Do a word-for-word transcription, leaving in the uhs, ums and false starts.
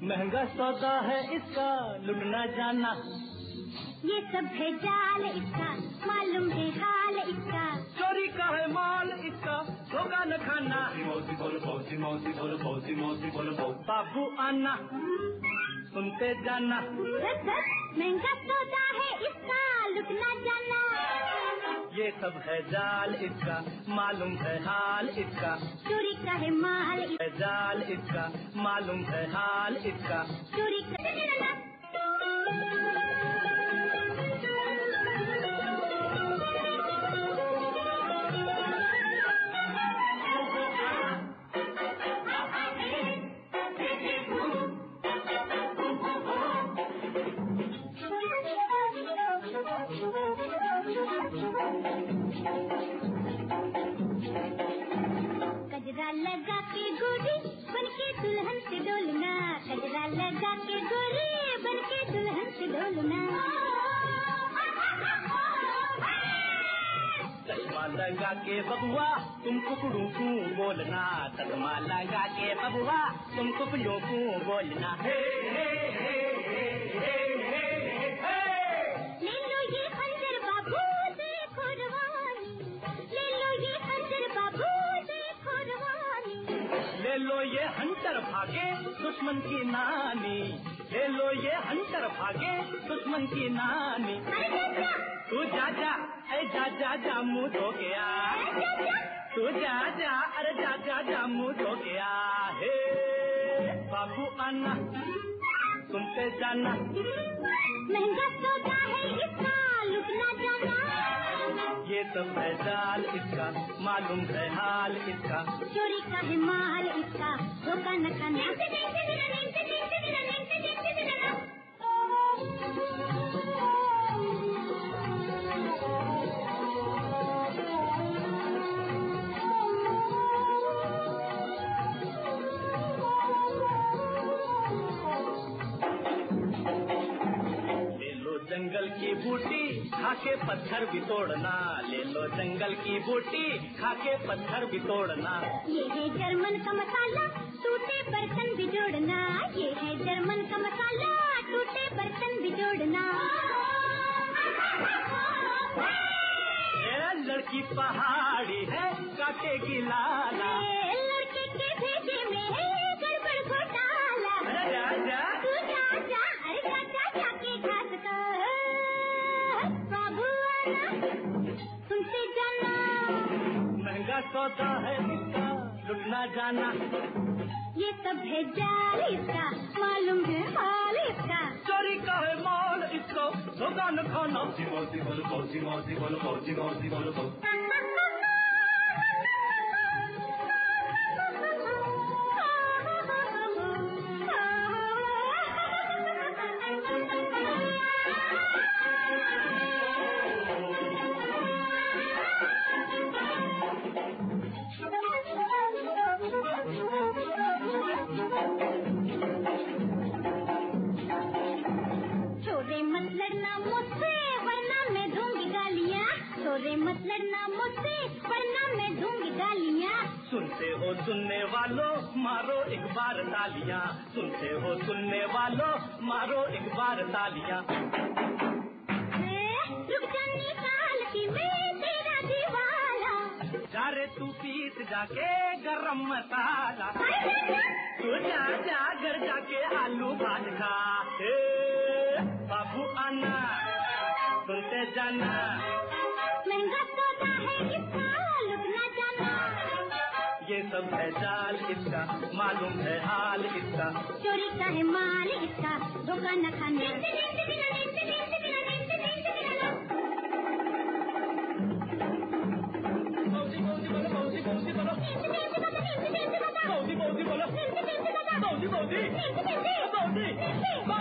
महंगा सौदा है इसका लुटना जाना, ये सब है जाल इसका, मालूम है हाल इसका, चोरी का है माल इसका, धोखा न खाना। मौसी बोलो मौसी मौसी बोलो मौसी मौसी बोलो बाबू आना सुनते जाना, बस बस महंगा सौदा है इसका लुटना जाना, ये सब है जाल इसका, मालूम है हाल इसका, चोरी का है माल है जाल इसका, मालूम है हाल इसका, चोरी का कजरा लगा के गोरी बनके दुल्हन से डोलना, कजरा लगा के गोरी बनके दुल्हन से डोलना, चश्मा लगा के बबुआ तुम कुकड़ू को बोलना, चश्मा लगा के बबुआ तुम कुकड़ू को बोलना। हे हे हे हे हे हे ले लो ये खंजर बाबू देखो रवानी, ले लो ये खंजर बाबू देखो रवानी, ले लो ये हंटर भागे दुश्मन की नानी, ले लो ये हंटर भागे दुश्मन की नानी। तू जा जा अरे जा जा जा मुँह धो गया, तू जा जा अरे जा जा जा मुँह धो गया। हे बाबू आना सुनते जाना, महंगा सौदा है इसका लुटना जाना, ये सब है जाल इसका, मालूम है हाल इसका, चोरी का है माल इसका, धोखा न खाना। जंगल की बूटी खाके पत्थर भी तोड़ना, ले लो जंगल की बूटी खाके पत्थर भी तोड़ना, ये है जर्मन का मसाला टूटे बर्तन भी जोड़ना, ये है जर्मन का मसाला टूटे बर्तन भी जोड़ना। ये लड़की पहाड़ी है काटेगी लाला, लड़के के भेजे में है गड़बड़ घोटाला, अरे जा जा तू जा जा अरे जा जा जाके घास का बाबू आना सुनते जाना, महंगा सौदा है इसका लुटना जाना, ये सब है जाल इसका, मालूम है हाल इसका, चोरी का है माल इसको, धोखा न खाना। मौसी बोलो मौसी मौसी बोलो मौसी मौसी बोलो चोरे मत लड़ना मुझसे वरना मैं दूंगी गालियाँ, चोरे मत लड़ना मुझसे वरना मैं दूंगी गालियाँ, सुनते हो सुनने वालों मारो एक बार तालियां, सुनते हो सुनने वालों मारो एक बार तालियां। रुक जानी साल की मैं तेरा दीवाना, जा रे तू पीस जाके गरम मसाला, तू जा जा घर जाके आलू भाज खा। हे बाबू आना सुनते जाना, महंगा सौदा है इसका लुटना जाना, ये सब है जाल इसका, मालूम है हाल इसका, चोरी का है माल इसका, धोखा न खाना। मौसी मौसी बोलो मौसी मौसी बोलो मौसी मौसी बोलो मौसी मौसी मौसी मौसी